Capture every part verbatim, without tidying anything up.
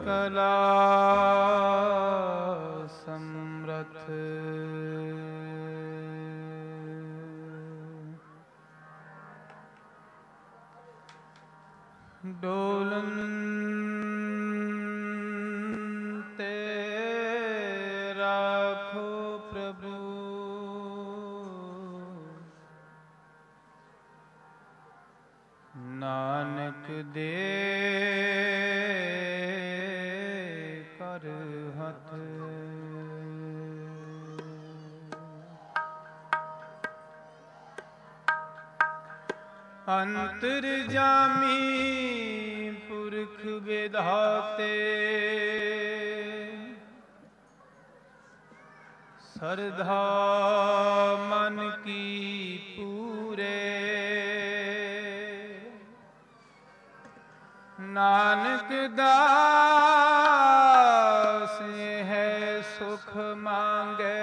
ਕਲਾ ਸਮਰਥ ਡੋਲਨ ਤੇ ਰਾਖੋ ਪ੍ਰਭੂ ਨਾਨਕ ਦੇ ਕਰ ਹੱਥ ਅੰਤਰਜਾਮੀ ਪੁਰਖ ਵਿਧਾਤੇ ਸਰਧਾ ਮਨ ਕੀ ਪੂਰੇ ਨਾਨਕ ਦਾਸ ਹੈ ਸੁਖ ਮੰਗੇ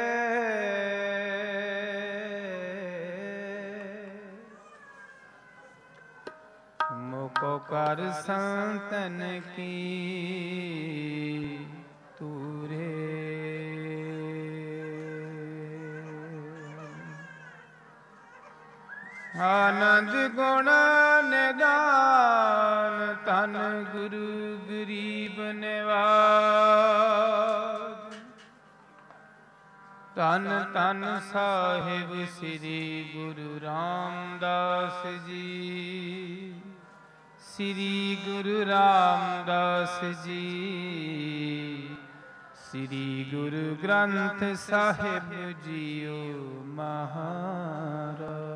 ਮੁਕੋ ਕਰ ਸੰਤਨ ਕੀ ਤੂਰੇ ਆਨੰਦ ਗੁਣ ਨਿਦਾਨ ਧਨ ਗੁਰੂ ਗਰੀਬ ਨਿਵਾਜ ਧੰਨ ਧੰਨ ਸਾਹਿਬ ਸ੍ਰੀ ਗੁਰੂ ਰਾਮਦਾਸ ਜੀ ਸ੍ਰੀ ਗੁਰੂ ਰਾਮਦਾਸ ਜੀ ਸ੍ਰੀ ਗੁਰੂ ਗ੍ਰੰਥ ਸਾਹਿਬ ਜੀਓ ਮਹਾਰਾਜ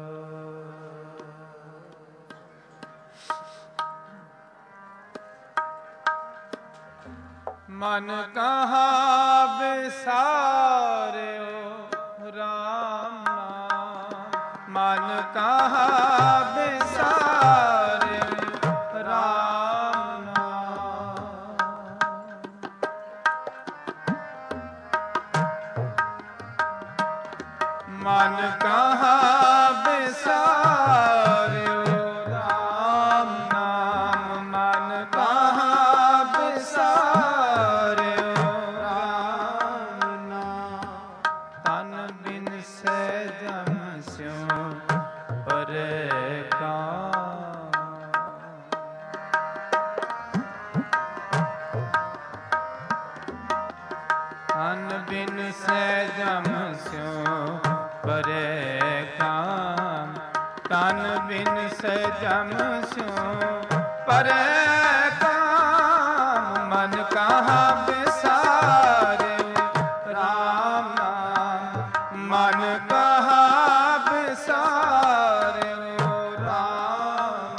ਮਨ ਕਹਾ ਵਿਸਾਰਿਓ ਰਾਮ ਨਾਮ ਮਨ ਕਹਾ ਵਿਸਾਰਿਓ ਰਾਮ ਨਾਮ ਮਨ ਕਹਾ ਵਿਸਾਰਿਓ ਰਾਮ ਨਾਮ ਮਨ ਕਹਾ ਜਮ ਸਿਉ ਪਰੈ ਕਾਮ ਮਨ ਕਹਾ ਵਿਸਾਰਿਓ ਰਾਮ ਨਾਮ ਮਨ ਕਹਾ ਵਿਸਾਰਿਓ ਰਾਮ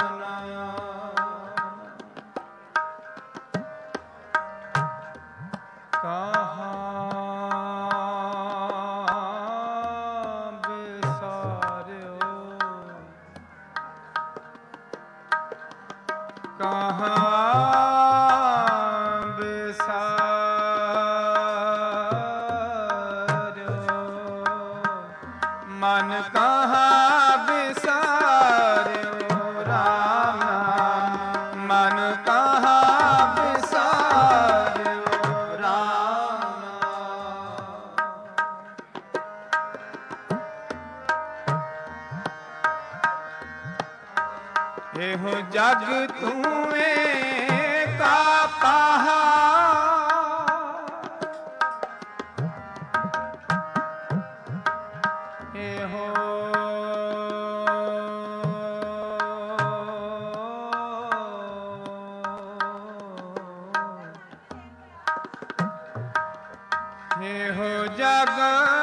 ਨਾਮ ਕਹਾ ਕਹਾਂ ਵਿਸਾਰਿਓ ਮਨ ਕਹਾਂ ਵਿਸਾਰਿਓ ਰਾਮ ਨਾਮ ਮਨ ਕਹਾਂ ਵਿਸਾਰਿਓ ਰਾਮ ਨਾਮ ਇਹੋ ਜਗ ਤੂੰ ਕਾ ਪਹਾੜ ਇਹੋ ਇਹੋ ਜਗ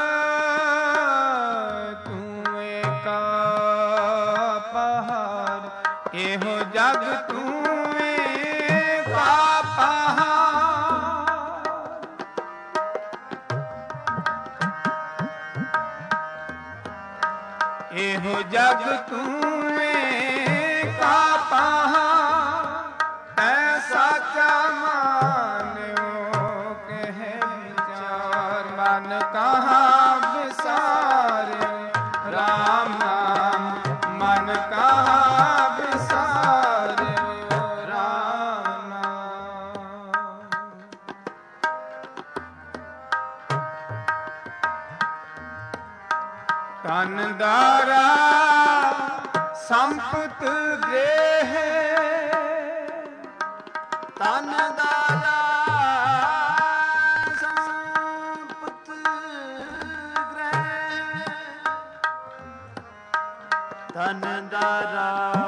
ਤੂੰ ਕਾ ਪਹਾੜ ਇਹੋ ਜਗ ਤੂੰ ਕਾ ਪਹਾੜ ਇਹੋ ਜਗ ਤੂੰ ਕਾ ਪਹਾੜ ਐ ਸਾਚਾ ਮਾਨਿਓ ਕਹਿ ਵਿਚਾਰ ਮਨ ਕਹਾ ਵਿਸਾਰਿਓ ਰਾਮ ਨਾਮ ਮਨ ਕਹਾ ਵਿਸਾਰਿਓ ਰਾਮ ਨਾਮ ਧਨ ਦਾਰਾ ਸੰਪਤ ਗ੍ਰਹਿ, ਧਨ ਦਾਰਾ ਸੰਪਤ ਗ੍ਰਹਿ, ਧਨ ਦਾਰਾ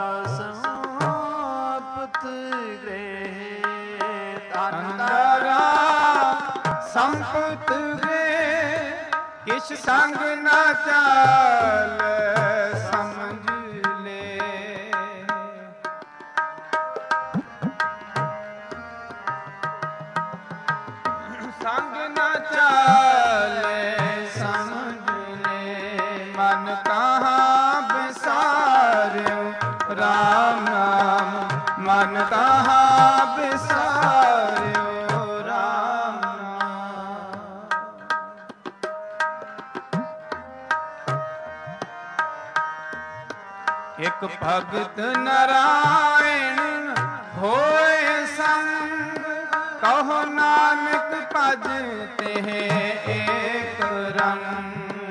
ਸੰਪਤ ਗ੍ਰਹਿ, ਧਨ ਦਾਰਾ ਸੰਪਤ ਗ੍ਰਹਿ, ਕਿਛ ਸੰਗ ਨਾ ਚਾਲ ਸਮਝ ਲੈ। ਸੰਗ ਨਾ ਚਾਲੇ ਸਮਝ ਲੈ, ਮਨ ਕਹਾਂ ਬਿਸਾਰਿਓ ਰਾਮ ਨਾਮ, ਮਨ ਕਹਾਂ ਬਿਸਾਰਿਓ ਰਾਮ ਨਾਮ। ਇਕ ਭਗਤ ਨਰਾਇਣ ਹੋਏ ਸੰਗ, ਕਹੋ ਨਾਨਕ ਭਜ ਤਿਹ ਏਕ ਰੰਗ।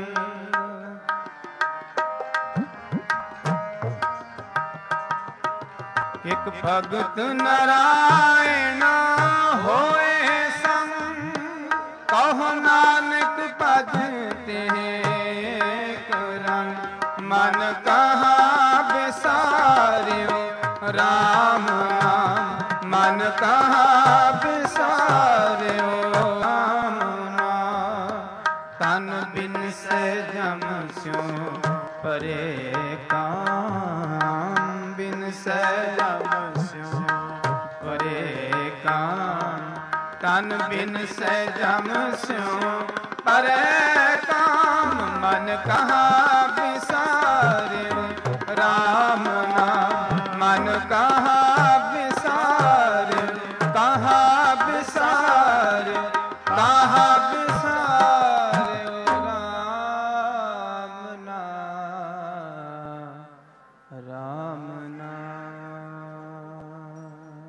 ਇਕ ਭਗਤ ਨਰਾਇਣ ਹੋਏ ਸੰਗ, ਕਹੋ ਨਾਨਕ ਭਜ ਤਿਹ ਏਕ ਰੰਗ। ਮਨ ਕਹਾਂ ਬਿਸਾਰਿਓ ਰਾਮ ਨਾਮ, ਮਨ ਕਹਾਂ ਬਿਸਾਰਿਓ ਰਾਮ ਨਾਮ। ਤਨ ਬਿਨ ਸਹਿਜਮ ਸਿਉ ਪਰੇ ਕਾਮ, ਬਿਨ ਸਹਿਜਮ ਸਿਉ ਪਰੇ ਕਾਮ। ਤਨ ਬਿਨ ਸਹਿਜਮ ਸਿਉ ਪਰੇ ਕਾਮ, ਮਨ ਕਹਾਂ ਬਿਸਾਰਿਓ ਰਾਮ ਨਾਮ, ਮਨ ਕਹਾਂ ਬਿਸਾਰਿਓ, ਕਹਾਂ ਬਿਸਾਰਿਓ, ਕਹਾਂ ਬਿਸਾਰਿਓ ਰਾਮ ਨਾਮ, ਰਾਮ ਨਾਮ।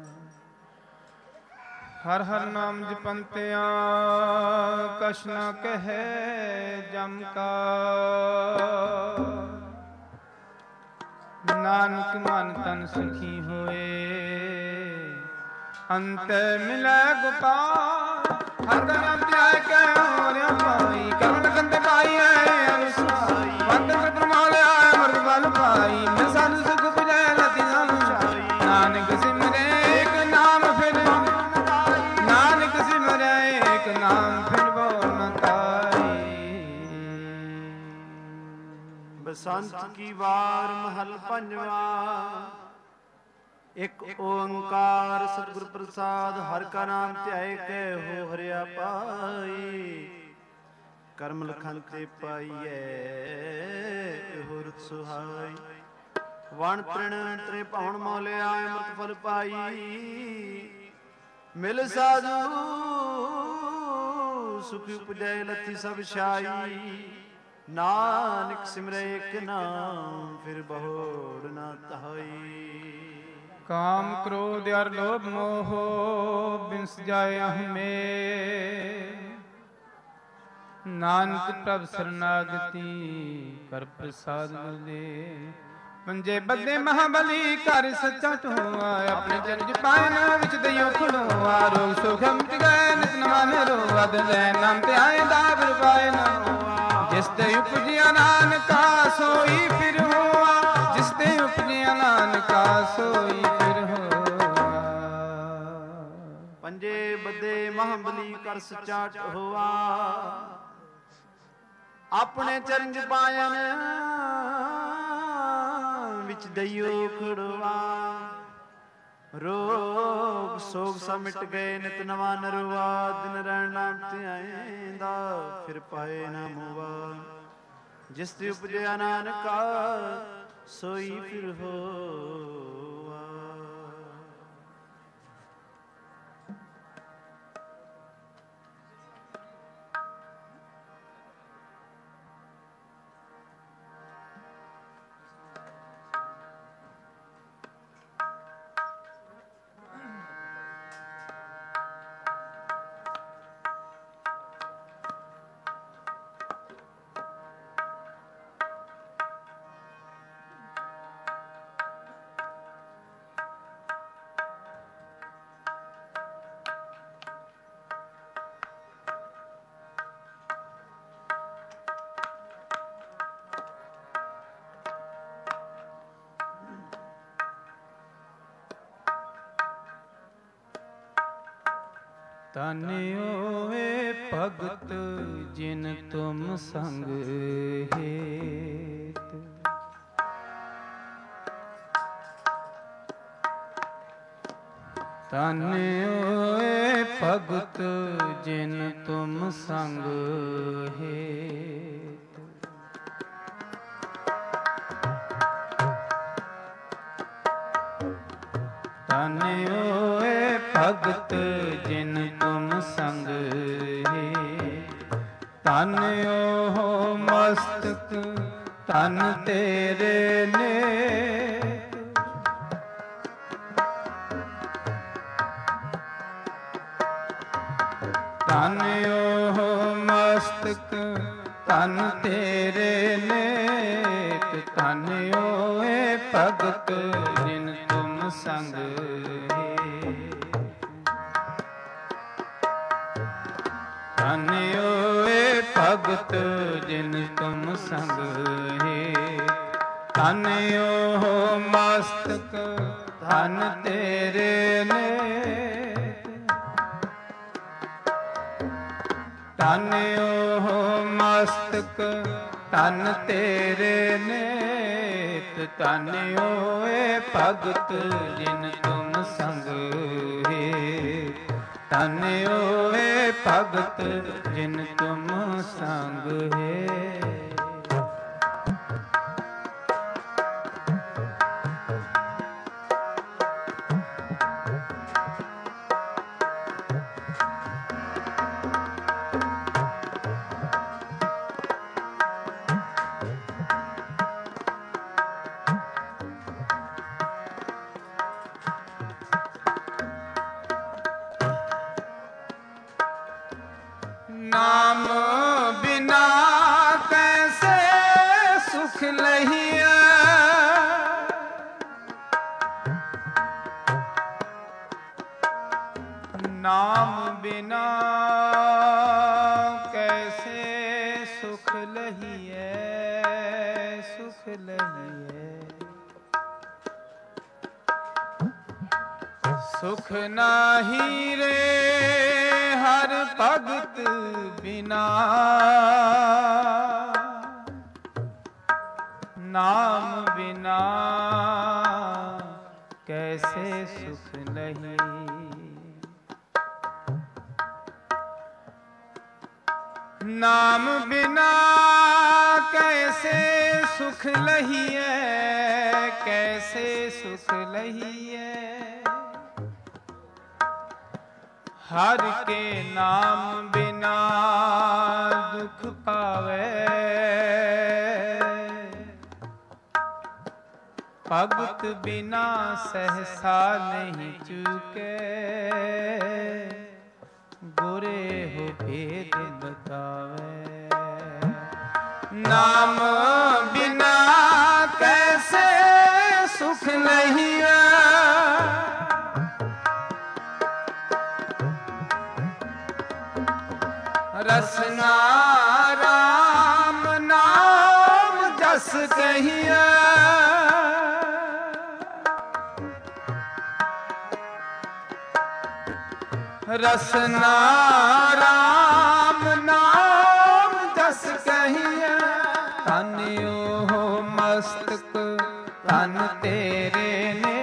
ਹਰ ਹਰ ਨਾਮ ਜਪੰਤਿਆਂ ਕਛ ਨਾ ਕਹੈ ਜਮ ਕਾ, ਨਾਨਕ ਮਨ ਤਨ ਸੁਖੀ ਹੋਏ। ਅੰਤ ਮਿਲੈ ਗੋਪਾਲ, ਹਰ ਕਾ ਨਾਮ ਧਿਆਇ ਕੈ ਹੋਰਿਆ ਪਾਈ। ਕਰਮ ਲਖਨ ਤੇ ਪਾਈ ਹੈ ਅਨੁਸਾਈ, ਵੰਦਨ ਪ੍ਰਮਾਲ ਆਇ ਅਮਰਤ ਬਲ ਪਾਈ। ਮੈਂ ਸਾਧੂ ਸੁਖ ਪੁਜੈ ਲਤੀ ਨਾਮ ਚਾਈ, ਨਾਨਕ ਸਿਮਰੈ ਏਕ ਨਾਮ ਫਿਰ, ਨਾਨਕ ਸਿਮਰੈ ਏਕ ਨਾਮ ਫਿਰ ਬੋ ਨ ਤਾਈ। ਬਸੰਤ ਕੀ ਵਾਰ ਮਹਲ ਪੰਜਵਾ, ਇਕ ਓੰਕਾਰ ਸਤਿਗੁਰ ਪ੍ਰਸਾਦ। ਹਰਿ ਕਾ ਨਾਮ ਧਿਆਏ ਕੈ ਹੋ ਹਰਿਆ ਪਾਈ। ਕਰਮ ਲਖਨ ਤੇ ਪਾਈਐ ਇਹੋ ਰੁਤ ਸੁਹਾਈ। ਵਣ ਤ੍ਰਿਣ ਤ੍ਰੇ ਭਵਨ ਮੌਲਿਆ ਅੰਮ੍ਰਿਤ ਫਲ ਪਾਈ। ਮਿਲ ਸਾਧੂ ਸੁਖ ਉਪਜੈ ਲਤੀ ਸਭ ਛਾਈ। ਨਾਨਕ ਸਿਮਰੈ ਏਕ ਨਾਮ ਫਿਰ ਬਹੁੜ ਨਾ ਧਾਈ। ਕਾਮ ਕ੍ਰੋਧ ਅਰ ਲੋਭ ਮੋਹ ਬਿਨਸ ਜਾਏ ਹਮੇ, ਨਾਨਕ ਪ੍ਰਭ ਸਰਨਾਗਤੀ ਕਰ ਪ੍ਰਸਾਦ ਗੁਰਦੇ। ਪੰਜੇ ਬੱਦੇ ਮਹਾਬਲੀ ਕਰ ਸੱਚਾ ਢੋਆ, ਆਪਣੇ ਜਨ ਜਪਾਇਨ ਵਿੱਚ ਦਈਓ ਖੁਲੋਆ। ਰੋਗ ਸੁਖ ਮਿਟ ਗਏ ਨਿਤ ਨਵਾਨ ਰੋਵਦ ਲੈ, ਨਾਮ ਤੇ ਆਏ ਦਾਬਰ ਪਾਏ ਨਾ ਹੋਆ। ਜਿਸ ਤੇ ਉਪਜਿਆ ਨਾਨਕਾ ਸੋਈ ਫਿਰ ਹੋਆ, ਜਿਸ ਤੇ ਉਪਜਿਆ ਨਾਨਕਾ ਸੋਈ ਫਿਰ ਹੋਆ। ਪੰਜੇ ਬੱਦੇ ਮਹਾਬਲੀ ਕਰ ਸੱਚਾ ਢੋਆ, ਆਪਣੇ ਚਰਨ ਜਪਾਇਨ ਵਿੱਚ ਦਈਓ ਖੜਵਾ। ਰੋਗ ਸੋਗ ਸਭ ਮਿਟ ਗਏ ਨਿਤ ਨਵਾ ਨਰਵਾ। ਦਿਨ ਰਹਿਣ ਨਾਮ ਧਿਆਏਂਦਾ ਫਿਰ ਪਾਏ ਨਾ ਮੋਵਾ। ਜਿਸ ਤੇ ਉਪਜਿਆ ਨਾਨਕਾ ਸੋਈ ਫਿਰ ਹੋਆ। ਤਾਨਿਓ ਏ ਭਗਤ ਜਿਨ ਤੁਮ ਸੰਗ ਹੇਤ। ਤਾਨਿਓ ਏ ਭਗਤ ਜਿਨ ਤੁਮ ਸੰਗ ਹੇਤ। ਤਾਨਿਓ ਏ ਭਗਤ ਜਿਨ ਤੁਮ ਸੰਗ ਹੇਤ। ਤਾਨਿਓ ਹੋ ਮਸਤਕ ਤਨ ਤੇਰੇ ਨੇਤ। ਤਾਨਿਓ ਹੋ ਮਸਤਕ ਤਨ ਤੇਰੇ ਨੇਤ। ਤਾਨਿਓ ਏ ਭਗਤ ਜਿਨ ਤੁਮ ਸੰਗ ਹੇਤ। ਤਾਨਿਓ ਏ ਭਗਤ ਜਿਨ ਤੁਮ ਸੰਗ ਹੇਤ। ਤਾਨਿਓ ਹੋ ਮਸਤਕ ਤਨ ਤੇਰੇ ਨੇਤ। ਤਾਨਿਓ ਹੋ ਮਸਤਕ ਤਨ ਤੇਰੇ ਨੇਤ। ਤਾਨਿਓ ਏ ਭਗਤ ਜਿਨ ਤੁਮ ਸੰਗ ਹੇਤ। ਤਾਨਿਓ ਏ ਭਗਤ ਜਿਨ ਤੁਮ ਸੰਗ ਹੇਤ। ਨਾਮ ਬਿਨਾ ਕੈਸੇ ਸੁਖ ਲਹੀਐ। ਨਾਮ ਬਿਨਾ ਕੈਸੇ ਸੁਖ ਲਹੀਐ। ਸੁਖ ਲਹੀਐ ਸੁਖ ਨਾਹੀ ਰੇ ਹਰ ਭਗਤ ਬਿਨਾ। ਨਾਮ ਬਿਨਾ ਕੈਸੇ ਸੁਖ ਨਹੀਂ। ਨਾਮ ਬਿਨਾ ਕੈਸੇ ਸੁਖ ਲਹੀਐ। ਕੈਸੇ ਸੁਖ ਲਹੀਐ ਹਰ ਕੇ ਨਾਮ ਬਿਨਾ ਦੁਖ ਪਾਵੇ। ਭਗਤ ਬਿਨਾ ਸਹਸਾ ਨਹੀਂ ਚੁਕੇ। ਗੁਰੇ ਹੋ ਭੇਦ ਬਤਾਵੇ। ਨਾਮ ਬਿਨਾ ਕੈਸੇ ਸੁਖ ਨਹੀਂ। ਰਸਨਾ ਰਾਮ ਨਾਮ ਜਸ ਕਹੀਐ। ਰਸਨਾ ਰਾਮ ਨਾਮ ਜਸ ਕਹੀਐ। ਤਾਨਿਓ ਹੋ ਮਸਤਕ ਤਨ ਤੇਰੇ ਨੇ।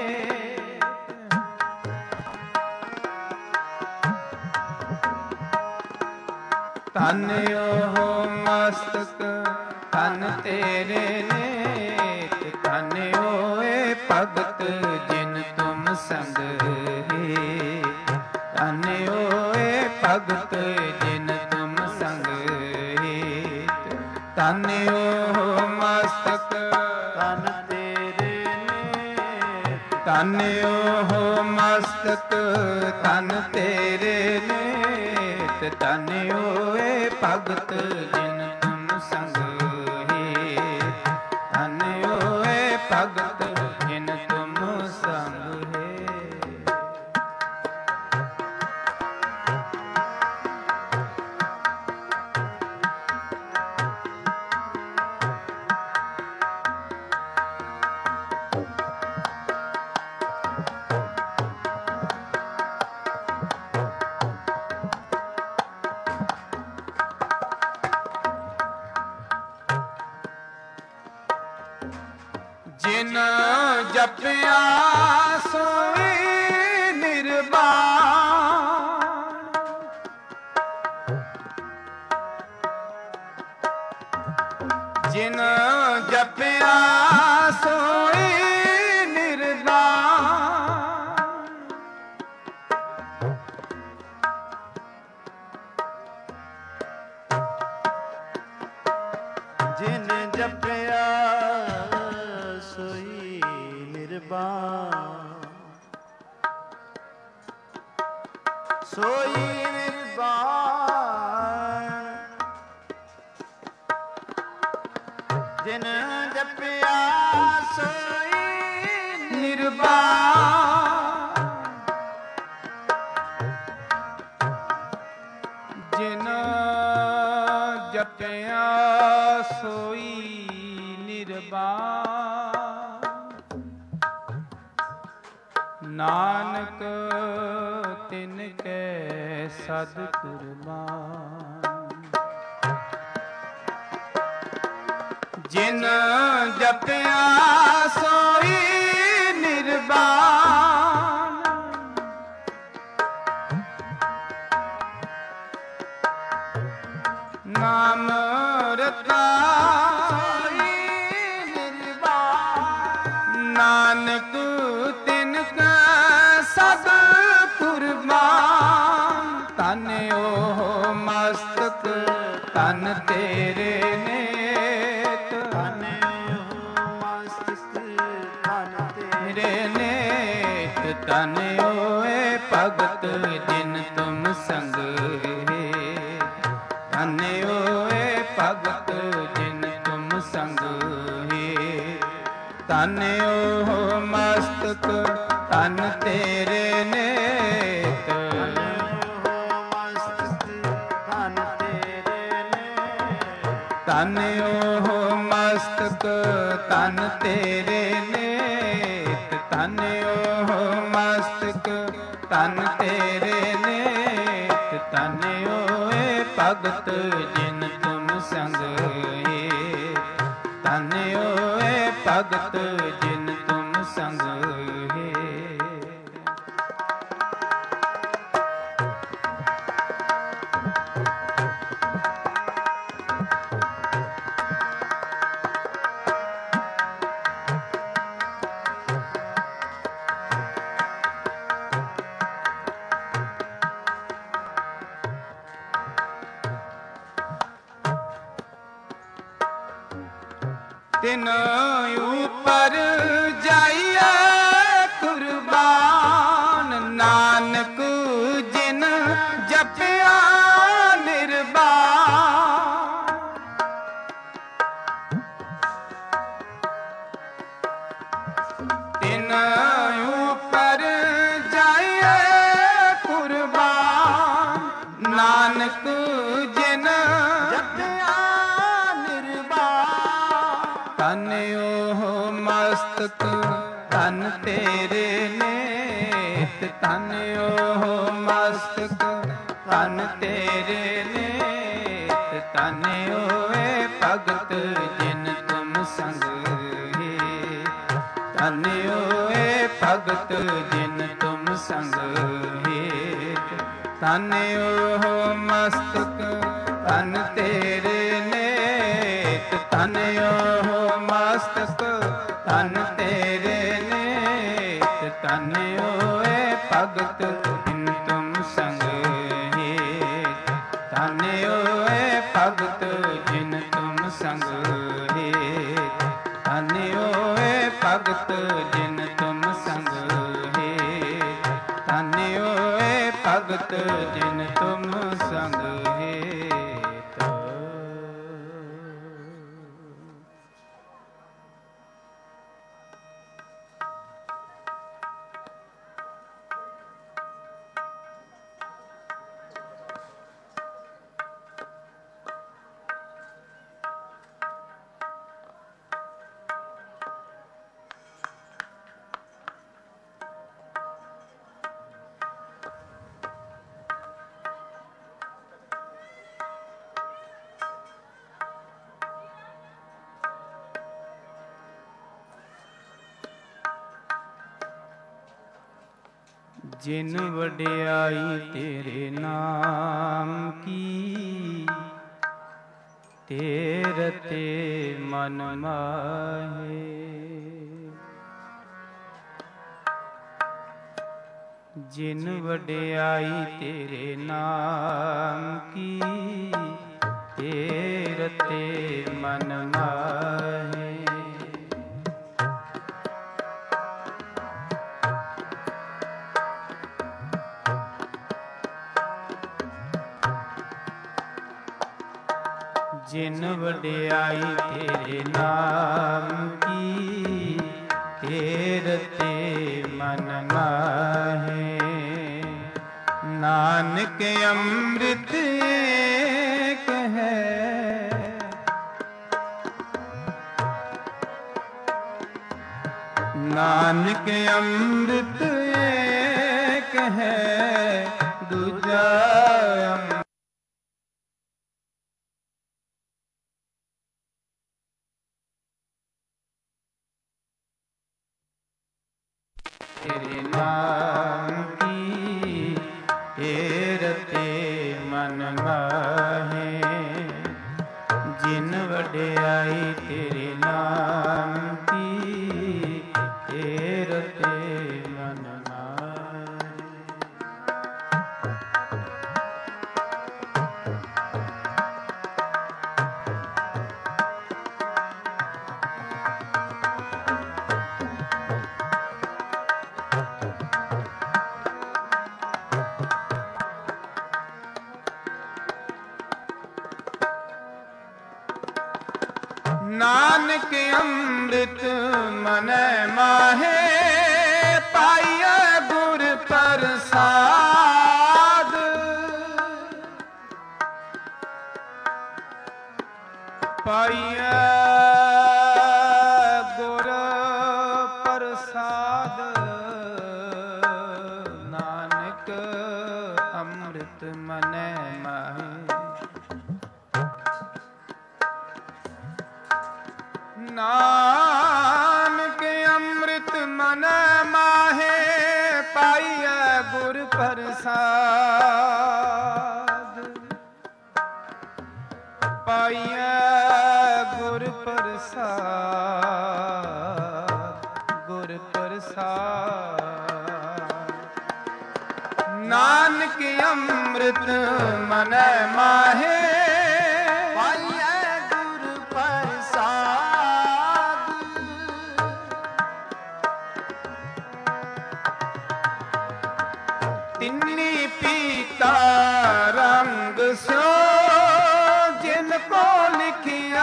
ਤਾਨਿਓ ਹੋ ਮਸਤਕ ਤਨ ਤੇਰੇ ਨੇਤ। ਤਾਨਿਓ ਏ ਭਗਤ ਜਿਨ ਤੁਮ ਸੰਗ ਹੇਤ। ਤਾਨਿਓ ਏ ਭਗਤ ਜਿਨ ਤੁਮ ਸੰਗ ਹੇਤ। ਤਾਨਿਓ ਹੋ ਮਸਤਕ ਤਨ ਤੇਰੇ ਨੇਤ। ਤਾਨਿਓ ਹੋ ਮਸਤਕ ਤਨ ਤੇਰੇ ਨੇਤ। ਤਾਨਿਓ ਏ ਭਗਤ ਜਿਨ ਤੁਮ ਸੰਗ ਹੇਤ। ਤਾਨਿਓ ਏ ਭਗਤ ਜਿਨ ਤੁਮ ਸੰਗ ਹੇਤ। ਜਿਨ ਜਪਿਆ ਸੋਈ ਨਿਰਵਾਣ, ਜਿਨ ਜਪਿਆ ਸੋਈ ਨਿਰਵਾਣ, ਜਿਨ ਜਪਿਆ ਸੋਈ ਨਿਰਵਾਣ, ਸੋਈ ਨਿਰਵਾਣ, ਜਿਨ ਜਪਿਆ ਸੋਈ ਨਿਰਵਾਣ, ਜਿਨ ਜਪਿਆ ਸੋਈ ਨਿਰਵਾਣ, ਨਾਨਕ ਤਿਨ ਕੈ ਸਦ ਕੁਰਬਾਨ, ਜਿਨ ਜਪਿਆ ਸੋਈ ਨਿਰਵਾਣ, ਨਾਮ ਰਤਾ ਸੋਈ ਨਿਰਵਾਣ, ਨਾਨਕ ਤਿਨ ਕੈ ਸਦ ਕੁਰਬਾਨ, ਤਨ ਉਹ ਮਸਤਕ ਤਨ ਤੇਰੇ ਨੇਤ, ਤਨ ਉਹ ਮਸਤਕ ਤਨ ਤੇਰੇ ਨੇਤ, ਤਨ ਓਏ ਭਗਤ ਜਿਨ ਤੁਮ ਸੰਗ ਹੈ, ਤਨ ਓਏ ਭਗਤ ਜਿਨ ਤੁਮ ਸੰਗ ਹੈ, ਤਨ ਉਹ ਮਸਤਕ ਤਨ ਤੇਰੇ ਨੇਤ, ਤਨ ਉਹ ਮਸਤਕ ਤਨ ਤੇਰੇ ਨੇਤ, ਤਨ ਉਹ ਮਸਤਕ ਤਨ ਤੇਰੇ ਨੇਤ, ਤਨ ਓਏ ਭਗਤ ਜਿਨ ਤੁਮ ਸੰਗ ਹੈ, ਤਨ ਓਏ ਭਗਤ ਜਿਨ ਤੁਮ ਸੰਗ ਹੈ। ਤਿਨ ਉਪਰ ਜਾਈਏ ਕੁਰਬਾਨ, ਨਾਨਕ ਜਿਨ ਜਪਿਆ ਨਿਰਵਾਣ, ਤਿਨ ਉਪਰ ਜਾਈਏ ਕੁਰਬਾਨ, ਨਾਨਕ ਜਿਨ ਜਪਿਆ ਤਨ ਉਹ ਮਸਤਕ ਤਨ ਤੇਰੇ ਨੇਤ, ਤਨ ਉਹ ਮਸਤਕ ਤਨ ਤੇਰੇ ਨੇਤ, ਤਨ ਓਏ ਭਗਤ ਜਿਨ ਤੁਮ ਸੰਗ ਹੈ, ਤਨ ਓਏ ਭਗਤ ਜਿਨ ਤੁਮ ਸੰਗ ਹੈ, ਤਨ ਉਹ ਮਸਤਕ ਤਨ ਤੇਰੇ ਨੇਤ, ਤਨ ਉਹ ਮਸਤਕ ਤਨ ਤੇਰੇ ਨੇਤ, ਤਨ ਓਏ ਭਗਤ ਜਿਨ ਤੁਮ ਸੰਗ ਹੈ, ਤਨ ਓਏ ਭਗਤ ਜਿਨ ਤੁਮ ਸੰਗ ਹੈ, ਤਨ ਓਏ ਭਗਤ ਜਿਨ ਤੁਮ ਸੰਗ ਹੈ, ਤਨ ਓਏ ਭਗਤ ਜਿਨ ਤੁਮ ਸੰਗ ਹੈ। ਜਿਨ ਵਡਿਆਈ ਤੇਰੇ ਨਾਮ ਕੀ, ਤੇਰੇ ਤੇ ਮਨ ਮਾਹੇ। ਜਿਨ ਵਡਿਆਈ ਤੇਰੇ ਨਾਮ ਕੀ, ਤੇਰੇ ਤੇ ਮਨ ਮਾਹੇ। ਜਿਨ ਵਡਿਆਈ ਤੇਰੇ ਨਾਮ ਕੀ, ਤੇਰੇ ਤੇ ਮਨ ਮਾਹੇ। ਨਾਨਕ ਅੰਮ੍ਰਿਤ ਏਕ ਹੈ, ਨਾਨਕ ਅੰਮ੍ਰਿਤ ਏਕ ਹੈ, ਦੂਜਾ ਅੰਮ੍ਰਿਤ ਤੇਰੇ ਨਾਮ ਕੀ, ਤੇਰੇ ਤੇ ਮਨ ਮਾਹੇ। ਜਿਨ ਵਡਿਆਈ ਤੇਰੇ ਨਾਮ ਕੀ, ਤੇਰੇ ਤੇ ਮਨ ਮਾਹੇ। ਨਾਨਕ ਅੰਮ੍ਰਿਤ ਮਨੈ ਮਾਹੇ, ਪਾਈਐ ਗੁਰ ਪ੍ਰਸਾਦ। ਪਾਈਐ ਗੁਰ ਪ੍ਰਸਾਦ, ਨਾਨਕ ਅੰਮ੍ਰਿਤ ਮਨੈ ਮਾਹੇ। ਨਾਨਕ ਅੰਮ੍ਰਿਤ ਮਨੈ ਮਾਹੇ, ਪਾਈਐ ਗੁਰ ਪ੍ਰਸਾਦ। ਪਾਈਐ ਗੁਰ ਪ੍ਰਸਾਦ, ਗੁਰ ਪ੍ਰਸਾਦ। ਨਾਨਕ ਅੰਮ੍ਰਿਤ ਮਨੈ ਮਾਹੇ, ਤਿੰਨੀ ਪੀਤਾ ਰੰਗ ਸਿਓ, ਜਿਨ ਕੋ ਲਿਖਿਆ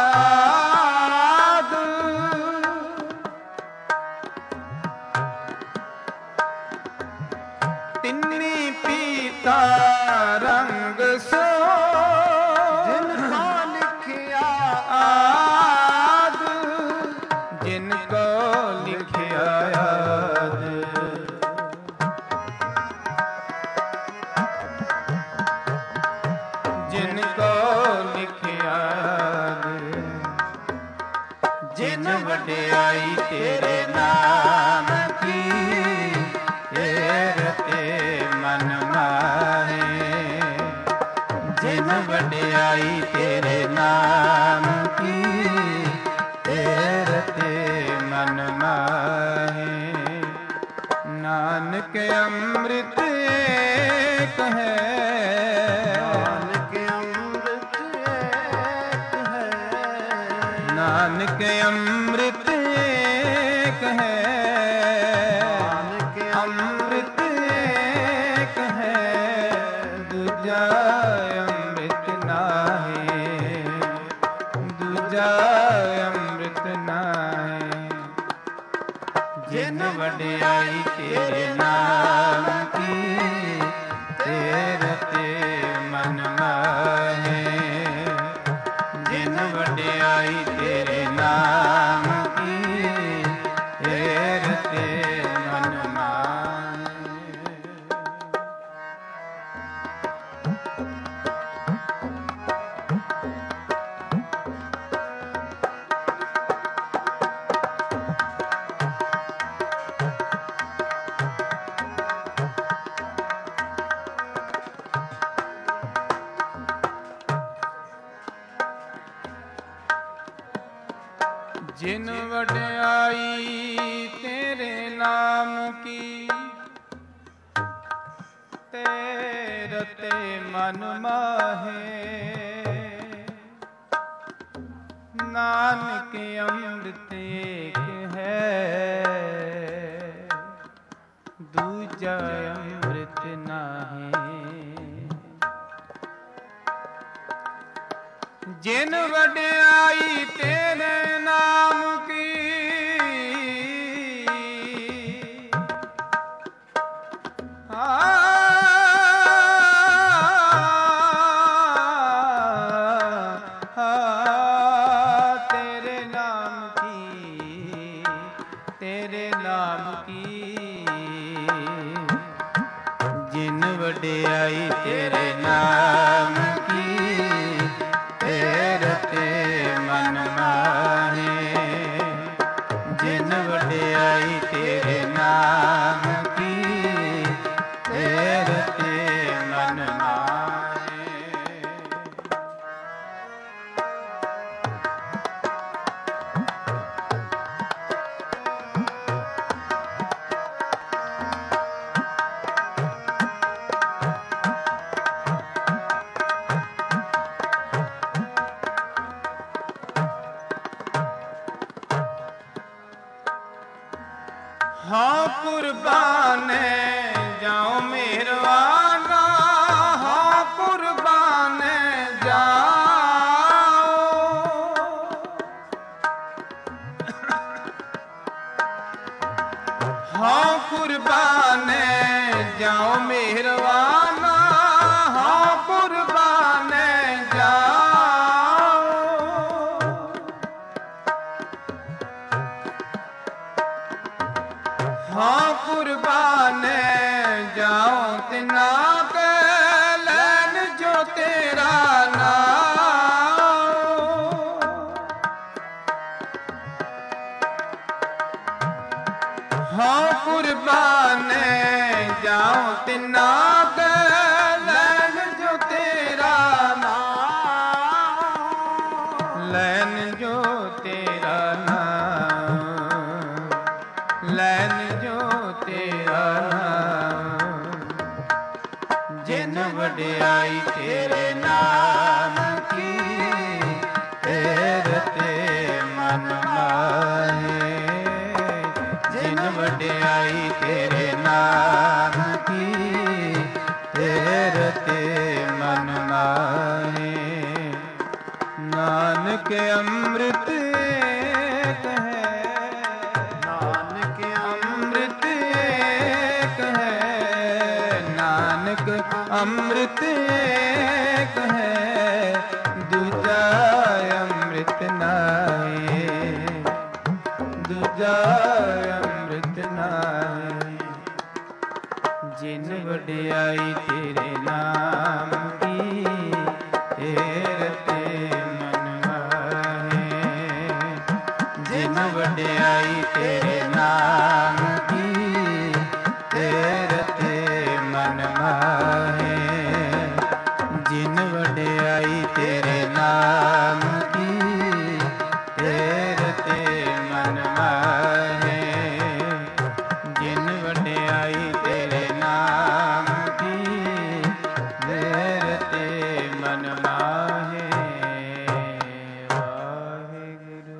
ਆਦ। ਤਿੰਨੀ ਪੀਤਾ ਰੰਗ ਸਿਓ, ਜਿਨ ਕੋ ਲਿਖਿਆ ਆਦ। ਜਿਨ ਕੋ ਲਿਖਿਆ ਆਦ। ਜਿਨ ਕੋ ਲਿਖਿਆ ਆਦ। ਜਿਨ ਵਡਿਆਈ ਤੇਰੇ ਨਾਮ ਕੀ, ਤੇਰੇ ਤੇ ਮਨ ਮਾਹੇ। ਜਿਨ ਵਡਿਆਈ ਤੇਰੇ ਨਾਮ ਕੀ, ਤੇਰੇ ਤੇ ਮਨ ਮਾਹੇ। ਨਾਨਕ ਅੰਮ੍ਰਿਤ ਏਕ ਹੈ, ਨਾਨਕ ਅੰਮ੍ਰਿਤ ਏਕ ਹੈ। ਨਾਨਕ ਅੰਮ੍ਰਿਤ ਏਕ ਹੈ, ਦੂਜਾ ਅੰਮ੍ਰਿਤ ਨਾਹੀ। ਦੂਜਾ ਅੰਮ੍ਰਿਤ ਨਾਹੀ। ਜਿਨ ਵਡਿਆਈ ਤੇਰੇ ਨਾਮ ਕੀ, ਤੇਰੇ ਤੇ ਮਨ ਮਾਹੇ। ਜਿਨ ਵਡਿਆਈ ਤੇਰੇ ਨਾਮ ਕੀ, ਤੇਰੇ ਤੇ ਮਨ ਮਾਹੇ। ਜਿਨ ਵਡਿਆਈ ਤੇਰੇ ਨਾਮ ਕੀ, ਤੇ ਰਤੇ ਮਨ ਮਾਹੇ। ਨਾਨਕ ਅੰਮ੍ਰਿਤ ਏਕ ਹੈ, ਦੂਜਾ ਅੰਮ੍ਰਿਤ ਨਾਹੀਂ। ਜਿਨ ਵਡਿਆਈ ਤੇਰੇ ਨਾਮ ਕੀ, ਆ ਵਡਿਆਈ ਤੇਰੇ ਨਾਮ ਕੀ, ਤੇ ਰਤੇ ਮਨ ਮਾਹੇ। ਜਿਨ ਵਡਿਆਈ ਤੇਰੇ ਨਾਮ ਕੀ, ਤੇ ਰਤੇ ਮਨ ਮਾਹੇ। ਹਾਂ ਕੁਰਬਾਨੇ ਜਾਉ ਮਿਹਰਵਾਨਾ, ਹਾਂ ਕੁਰਬਾਨੇ ਜਾਉ। ਹਾਂ ਕੁਰਬਾਨੇ ਜਾਉ ਮਿਹਰਵਾਨਾ, ਹਾਂ ਕੁਰਬਾਨੇ ਜਾਉ। ਹਾਂ ਕੁਰਬਾਨੇ ਜਾਉ ਤਿਨਾ ਕੇ, ਲੈਣ ਜੋ ਤੇਰਾ ਨਾਮ। ਹਾਂ ਕੁਰਬਾਨੇ ਜਾਉ ਤਿਨਾ ਕੇ, ਲੈਣ ਜੋ ਤੇਰਾ ਨਾਮ। ਲੈਣ ਜੋ ਤੇਰਾ ਨਾਮ, ਲੈਣ ਜੋ ਤੇਰਾ ਨਾਮ। ਜਿਨ ਵਡਿਆਈ ਤੇਰੇ ਨਾਮ ਕੀ, ਤੇ ਰਤੇ ਮਨ ਮਾਹੇ। ਜਿਨ ਵਡਿਆਈ ਤੇਰੇ ਨਾਮ ਕੀ, ਤੇ ਰਤੇ ਮਨ ਮਾਹੇ। ਨਾਨਕ ਅੰਮ੍ਰਿਤ ਏਕ ਹੈ, ਨਾਨਕ ਅੰਮ੍ਰਿਤ ਏਕ ਹੈ। ਨਾਨਕ ਅੰਮ੍ਰਿਤ ਏਕ ਹੈ, ਦੂਜਾ ਅੰਮ੍ਰਿਤ ਨਾਹੀਂ। ਦੂਜਾ ਅੰਮ੍ਰਿਤ ਨਾਹੀਂ। ਜਿਨ ਵਡਿਆਈ ਤੇਰੇ ਨਾਮ ਕੀ, ਤੇ ਰਤੇ ਮਨ ਮਾਹੇ। ਜਿਨ ਵਡਿਆਈ ਤੇਰੇ ਨਾਮ ਕੀ, ਤੇ ਰਤੇ ਮਨ ਮਾਹੇ। ਜਿਨ ਵਡਿਆਈ ਤੇਰੇ ਨਾਮ ਕੀ, ਤੇ ਰਤੇ ਮਨ ਮਾਹੇ। ਜਿਨ ਵਡਿਆਈ ਤੇਰੇ ਨਾਮ ਕੀ, ਤੇ ਰਤੇ ਮਨ ਮਾਹੇ। ਵਾਹਿਗੁਰੂ।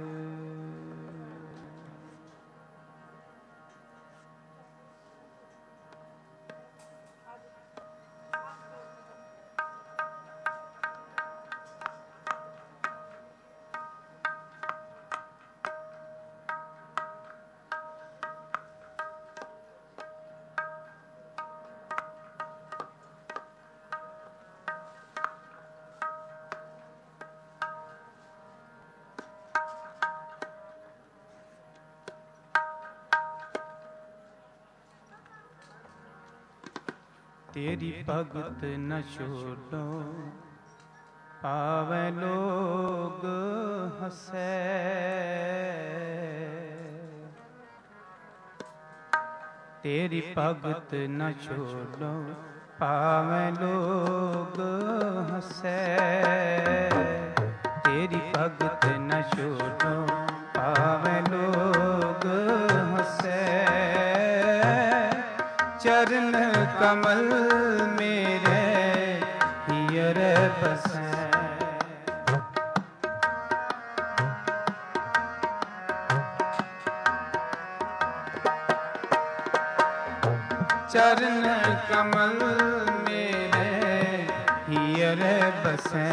तेरी भगत न छोड़ो पावे लोग हंसे। तेरी भगत न छोड़ो पावे लोग हंसे। तेरी भगत न छोड़ो पावे कमल मेरे हियर बसै। चरण कमल मेरे हियर बसै।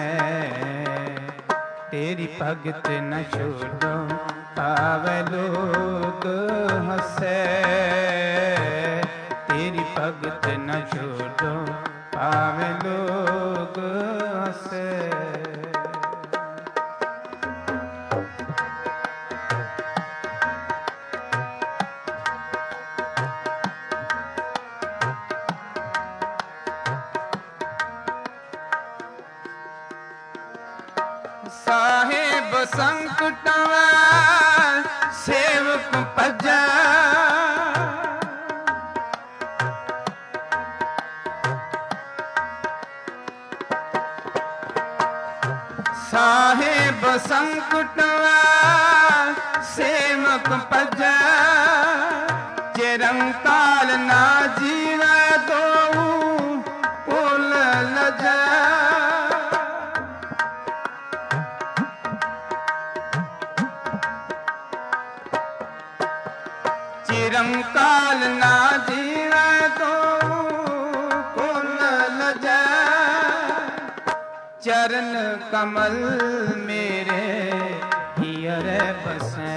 तेरी भगत न छोड़ो पावे लोग हंसै। तेरी भगत न छोड़ो पावे लोग हंसै। साहेब संकटवा सेवक भजै। साहेब संकटवा सेवक भजै। चिरंकाल ना जीवै दोऊ पुल लजै। चिरंकाल ना जीवै दोऊ पुल लजै। चरण कमल मेरे हियर बसै।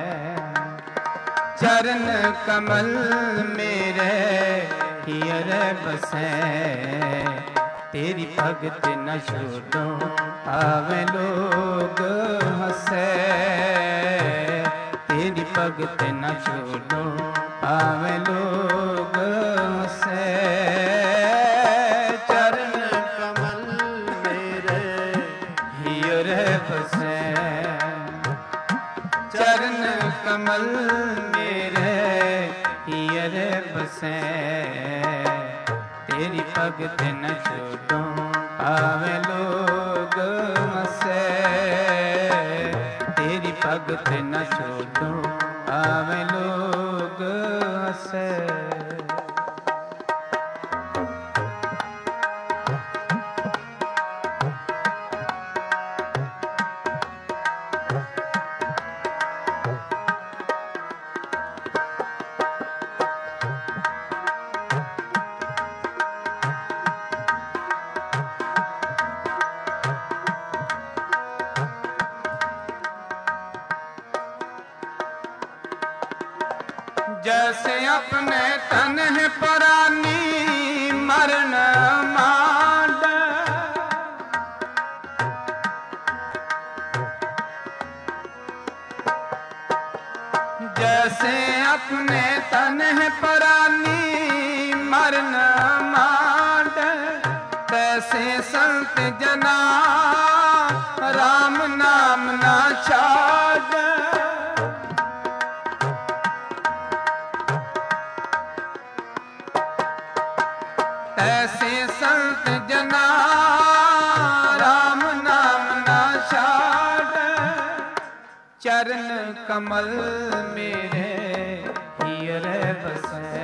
चरण कमल मेरे हियर बसै। तेरी भगत न छोड़ो आवे लोग हंसै। तेरी भगत न छोड़ो आवे लोग हंसै। चरण कमल मेरे हियर बसै। चरण कमल मेरे हियर बसै। तेरी भगत न छोड़ो आवे लोग हंसै। तेरी भगत न छोड़ो आवे लोग हंसै। जैसे अपने तन है परानी मरण मांड। जैसे अपने तन है परानी मरण मांड। तैसे संत जना राम नाम ना छाड़। ऐसे संत जना राम नाम ना छाड़। चरण कमल मेरे हियर बसै।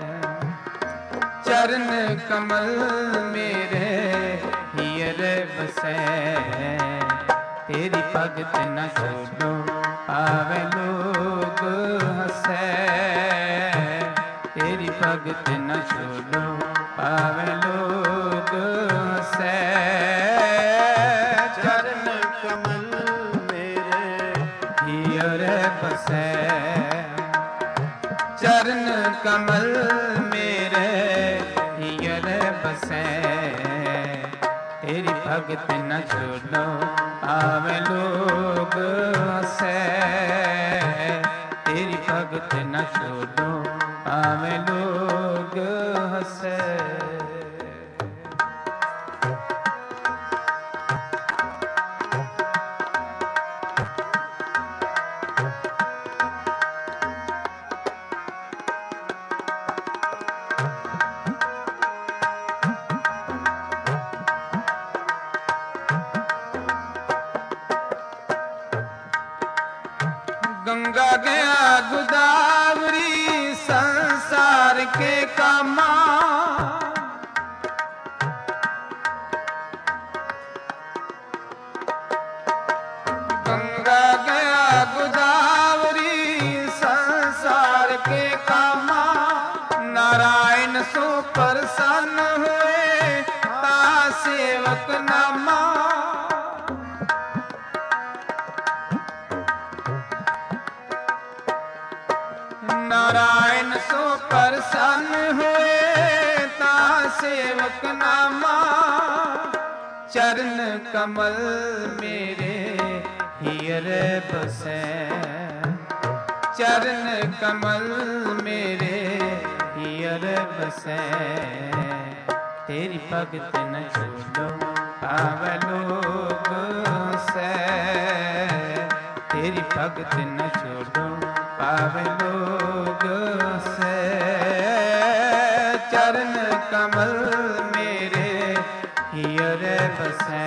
चरण कमल मेरे हियर बसै। तेरी भगत न छोड़ो आवे लोग हंसै। तेरी भगत न छोड़ो आवे लोग हंसै। चरण कमल मेरे हियर बसै। चरण कमल मेरे हियर बसै। तेरी भगत न छोड़ो आवे लोग हंसै। तेरी भगत न छोड़ो आवे लोग हंसै। गंगा गया गोदावरी संसार के कामा। सेवक नामा। नारायण सो प्रसन्न हुए ता सेवक नामा। चरण कमल मेरे हियर बसै। चरण कमल मेरे हियर बसै। तेरी भगत न छोड़ो पावै लोग सै। तेरी भगत न छोड़ो पावै लोग सै। चरण कमल मेरे हियर बसै।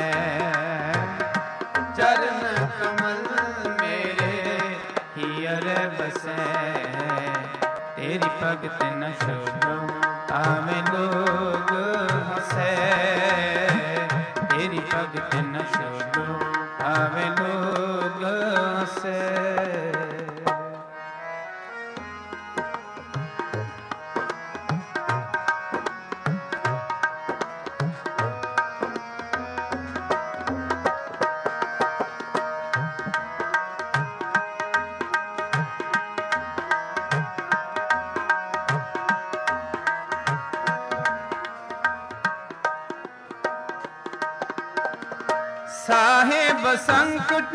चरण कमल मेरे हियर बसै। तेरी भगत न छोड़ो पावै लोग हंसै। तेरी भगत न छोड़ो पावै लोग हंसै। साहेब संकट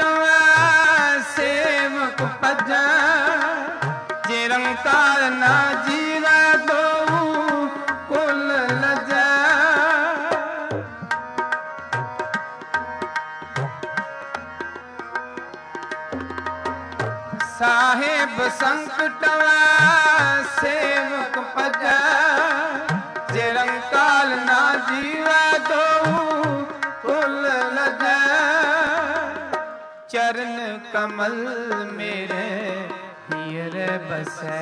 सेवक भजै। जे रंकार ना जीवै दो कुल लजै। साहेब संकट सेवक भजै। जे रंकार ना जीवै दो चरण कमल मेरे हियर बसै।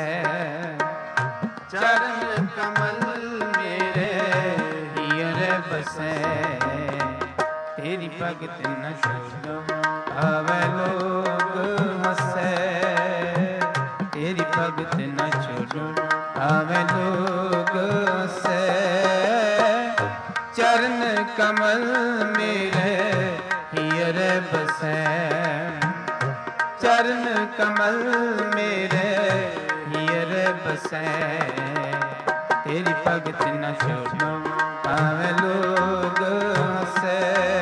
चरण कमल मेरे हियर बसै। तेरी भगत न छोड़ो पावै लोग हंसै। तेरी भगत न छोड़ो पावै लोग हंसै। चरण कमल मेरे हियर बसै। चरण कमल मेरे हियर बसै। तेरी भगत न छोड़ो पावै लोग हंसै।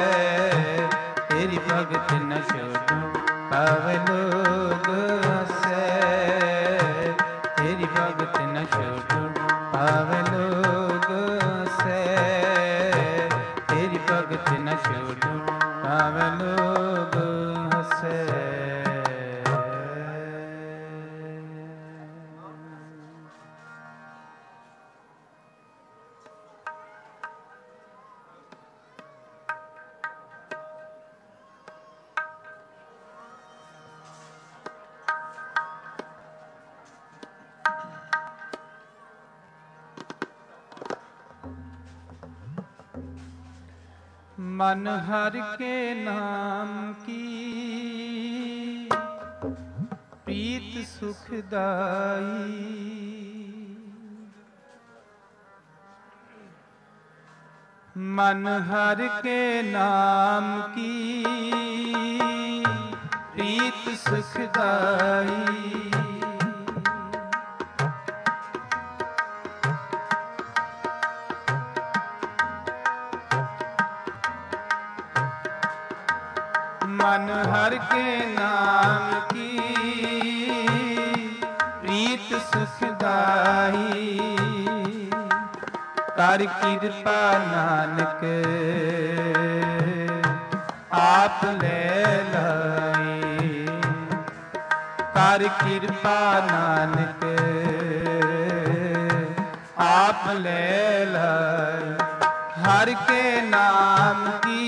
तेरी भगत न छोड़ो पावै लोग हंसै। तेरी भगत न छोड़ो पावै लोग हंसै। तेरी भगत न छोड़ो पावै लोग हंसै। मन हर के नाम की प्रीत सुखदाई। मन हर के नाम की प्रीत सुखदाई। मन हर के नाम की प्रीत सुखदाई। कर कृपा नानक आप ले लाई। कर कृपा नानक आप ले लाई। हर के नाम की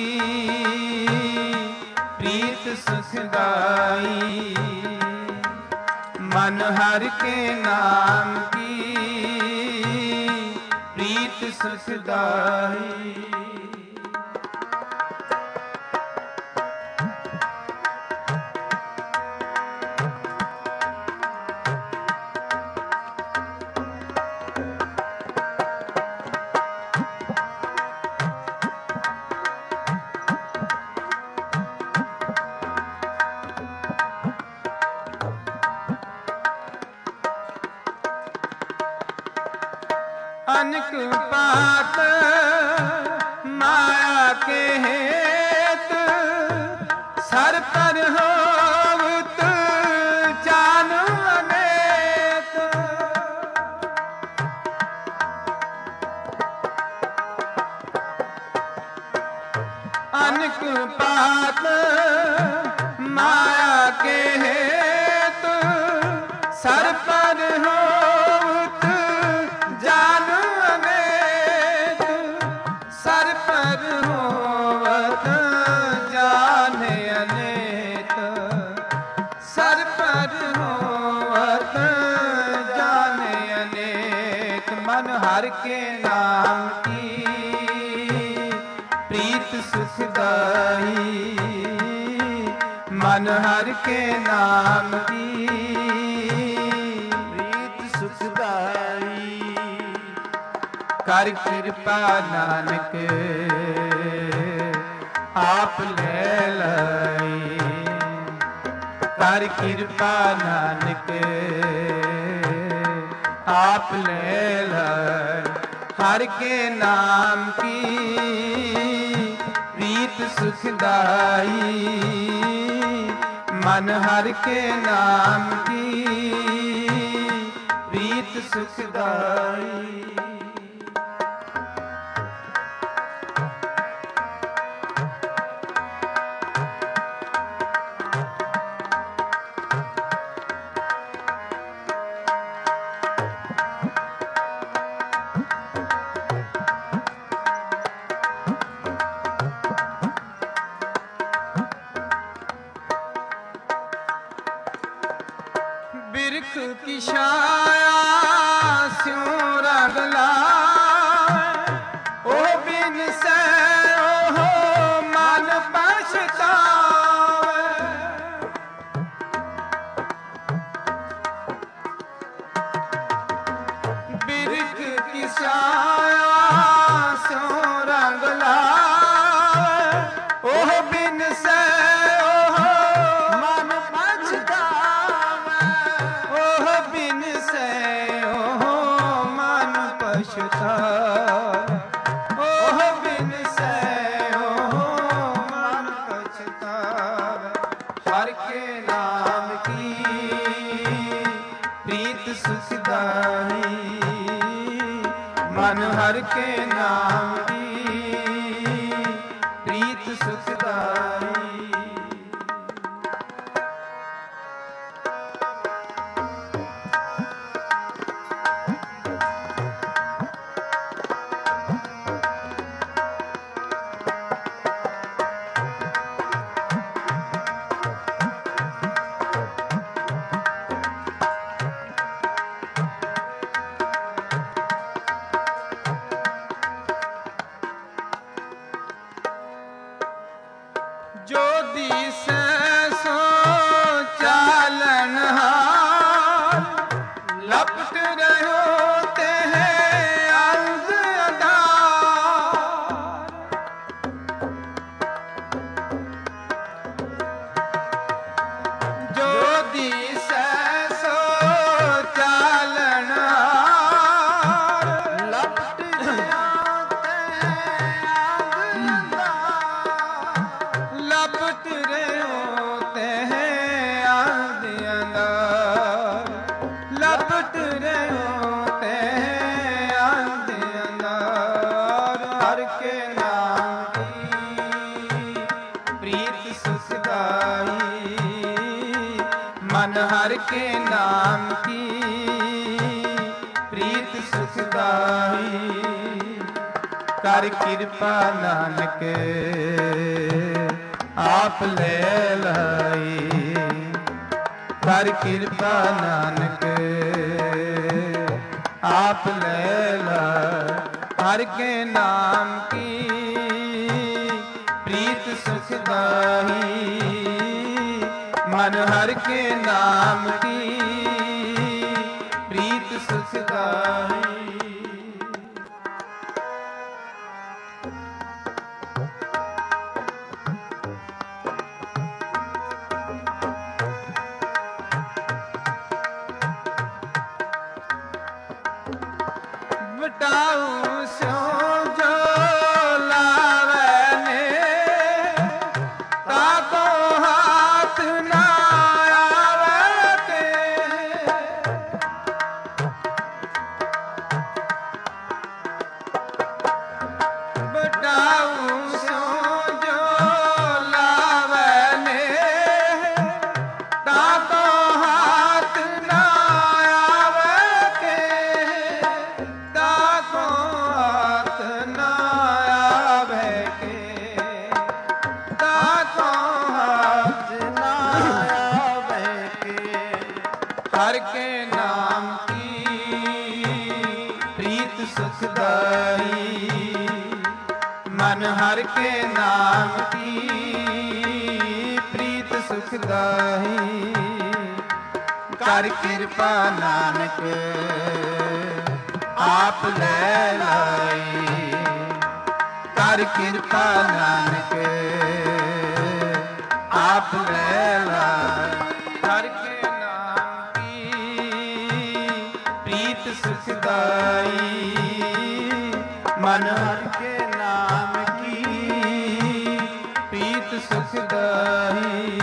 प्रीत सुखदाई। मन हर के नाम की प्रीत सुखदाई। अनक पात माया के हेत सर पर होवत जान अनेत। अनक पात माया के हेत सर पर होवत जान अनेत। सर पर होवत जान अनेत। सर पर होवत जान अनेत। मन हर के नाम की प्रीत सुखदाई। मन हर के नाम की प्रीत सुखदाई। कर कृपा नानक आप ले लाई। कर कृपा नानक आप ले लाई। हर के नाम की प्रीत सुखदाई। मन हर के नाम की प्रीत सुखदाई। बिरख की छाया स्यों रंग लाए। ओ बिन से ओ मन पछतावे। बिरख की छाया स्यों रंग लाए। ओ बिन से ओह बिन से ओह मन पछतावे। हर के नाम की प्रीत सुखदाई। मन हर के नाम की प्रीत सुखदाई। जो दिसै सो चालन हार। लपट रहो ते अंग अधार। जो दिसै सो चालन हार। लपट लपट रहो ते आंध अंधार। लपट रहो ते आंध अंधार। हर के नाम की प्रीत सुखदाई। मन हर के नाम की प्रीत सुखदाई। कर कृपा नानक आप ले लाई। कर कृपा नानक आप ले लाई। हर के नाम की प्रीत सुखदाई। मन हर के नाम की प्रीत सुखदाई। ਬਟਾਉ ਸਿਉ ਜੋ ਲਾਵੇ ਨੇ ਤਾਕੋ ਹਾਥ ਨਾ ਆਵੇ ਕੇ ਬਟਾਉ ਸਿਉ ਜੋ ਲਾਵੇ ਨੇ ਤਾਕੋ ਹਾਥ ਨਾ ਆਵੇ ਕੇ ਤਾਕੋ ਹਾਥ ਨਾ ਆਵੇ ਕੇ ਤਾਕੋ ਹਾਥ ਨਾ ਆਵੇ ਕੇ ਹਰ ਕੇ ਨਾਮ ਕੀ ਪ੍ਰੀਤ ਸੁਖਦਾਈ ਮਨ ਹਰ ਕੇ ਨਾਮ ਕੀ ਪ੍ਰੀਤ ਸੁਖਦਾਈ ਕਰ ਕਿਰਪਾ ਨਾਨਕ ਆਪ ਲੈ ਲਾਈ ਕਰ ਕਿਰਪਾ ਨਾਨਕ ਆਪ ਲੈ ਲਾਈ ਹਰ ਕੇ ਨਾਮ ਕੀ ਪ੍ਰੀਤ ਸੁਖਦਾਈ ਮਨ ਹਰ ਕੇ ਨਾਮ ਕੀ ਪ੍ਰੀਤ ਸੁਖਦਾਈ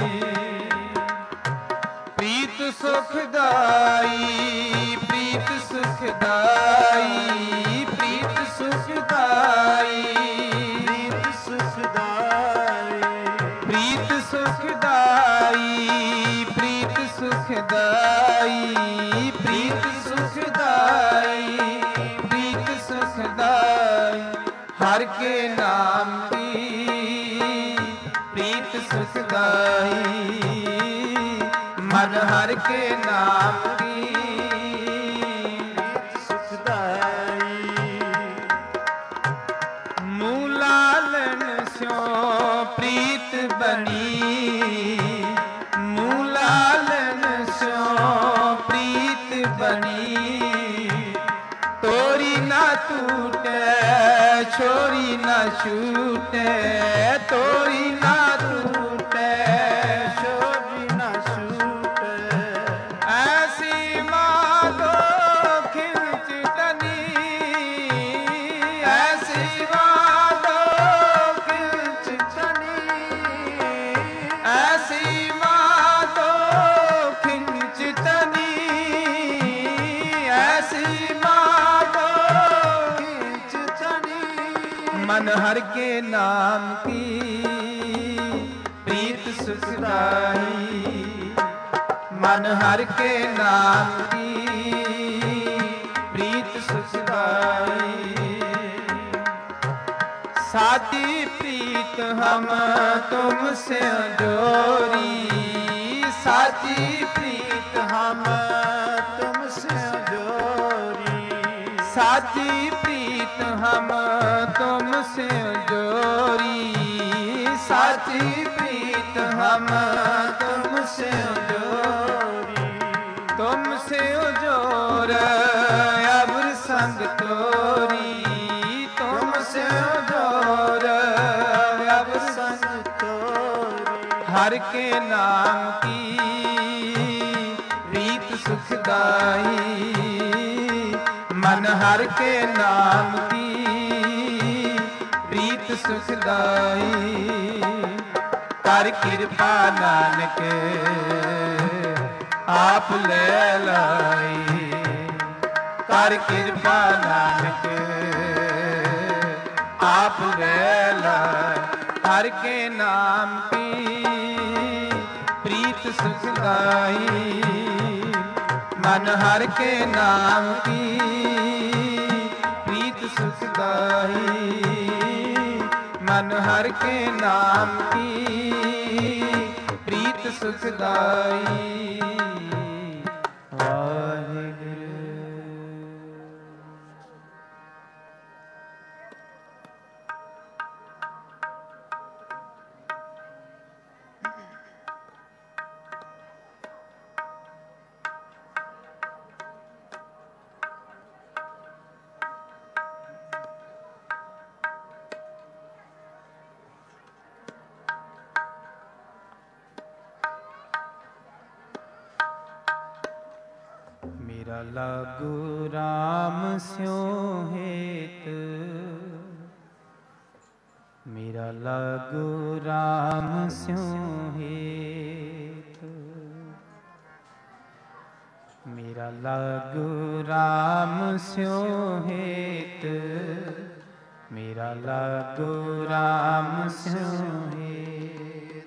ਪ੍ਰੀਤ ਸੁਖਦਾਈ ਪ੍ਰੀਤ ਸੁਖਦਾਈ ਪ੍ਰੀਤ ਸੁਖਦਾਈ ਪ੍ਰੀਤ ਸੁਖਦਾਈ ਪ੍ਰੀਤ ਸੁਖਦਾਈ ਪ੍ਰੀਤ ਸੁਖਦਾਈ ਪ੍ਰੀਤ ਸੁਖਦਾਈ ਪ੍ਰੀਤ ਸੁਖਦਾਈ ਹਰ ਕੇ ਨਾਮ ਕੀ ਪ੍ਰੀਤ ਸੁਖਦਾਈ ਮਨ ਹਰ ਕੇ ਨਾਮ ਕੀ ਸੁਖਦਾਈ ਮੂਲਾਲਨ ਸਿਉ ਪ੍ਰੀਤ ਬਣੀ ਮੂਲਾਲਨ ਸਿਉ ਪ੍ਰੀਤ ਬਣੀ ਤੋਰੀ ਨਾ ਟੂਟੈ ਛੋਰੀ ਨਾ ਛੂਟੈ ਤੋਰੀ ਨਾ ਟੂਟੈ ਛੋਰੀ ਨਾ ਛੂਟੈ ਐਸੀ ਮਾਧੋ ਖਿੰਚ ਤਨੀ ਐਸੀ ਮਾਧੋ ਖਿੰਚ ਤਨੀ ਐਸੀ ਮਾਧੋ ਖਿੰਚ ਤਨੀ ਐਸੀ ਮਾਧੋ ਖਿੰਚ ਤਨੀ ਮਨ ਹਰ ਕੇ ਨਾਮ ਕੀ ਪ੍ਰੀਤ ਸੁਖਦਾਈ ਮਨ ਹਰ ਕੇ ਨਾਮ ਕੀ ਪ੍ਰੀਤ ਸੁਖਦਾਈ ਸਾਚੀ ਪ੍ਰੀਤ ਹਮ ਤੁਮ ਸੇ ਜੋਰੀ ਸਾਚੀ ਪ੍ਰੀਤ ਹਮ ਤੁਮ ਸੇ ਜੋਰੀ ਸਾਚੀ ਪ੍ਰੀਤ ਹਮ ਤੁਮ ਸੇ ਜੋਰੀ ਸਾਚੀ ਪ੍ਰੀਤ ਹਮ ਤੁਮ ਸੇ ਜੋਰੀ ਤੁਮ ਸੇ ਜੋਰ ਅਬਰ ਸੰਗ ਤੋਰੀ ਤੁਮ ਸੇ ਜੋਰ ਅਬਰ ਸੰਗ ਤੋਰੀ ਹਰ ਕੇ ਨਾਮ ਕੀ ਪ੍ਰੀਤ ਸੁਖਦਾਈ ਮਨ ਹਰ ਕੇ ਨਾਮ ਕੀ ਪ੍ਰੀਤ ਸੁਖਦਾਈ ਕਰ ਕਿਰਪਾ ਨਾਨਕ ਆਪ ਲੈ ਲਾਈ ਕਰ ਕਿਰਪਾ ਨਾਨਕ ਆਪ ਲੈ ਲਾਈ ਹਰ ਕੇ ਨਾਮ ਕੀ ਪ੍ਰੀਤ ਸੁਖਦਾਈ ਮਨ ਹਰ ਕੇ ਨਾਮ ਕੀ ਪ੍ਰੀਤ ਸੁਖਦਾਈ ਮਨ ਹਰ ਕੇ ਨਾਮ ਕੀ ਪ੍ਰੀਤ ਸੁਖਦਾਈ ਵਾਹਿਗੁਰੂ। ਮੇਰਾ ਲਾਗੂ ਰਾਮ ਸਿਉ ਹੇਤ, ਮੇਰਾ ਲਾਗੂ ਰਾਮ ਸਿਉ ਹੇਤ, ਮੇਰਾ ਲਾਗੂ ਰਾਮ ਸਿਉ ਹੇਤ, ਮੇਰਾ ਲਾਗੂ ਰਾਮ ਸਿਉ ਹੇਤ।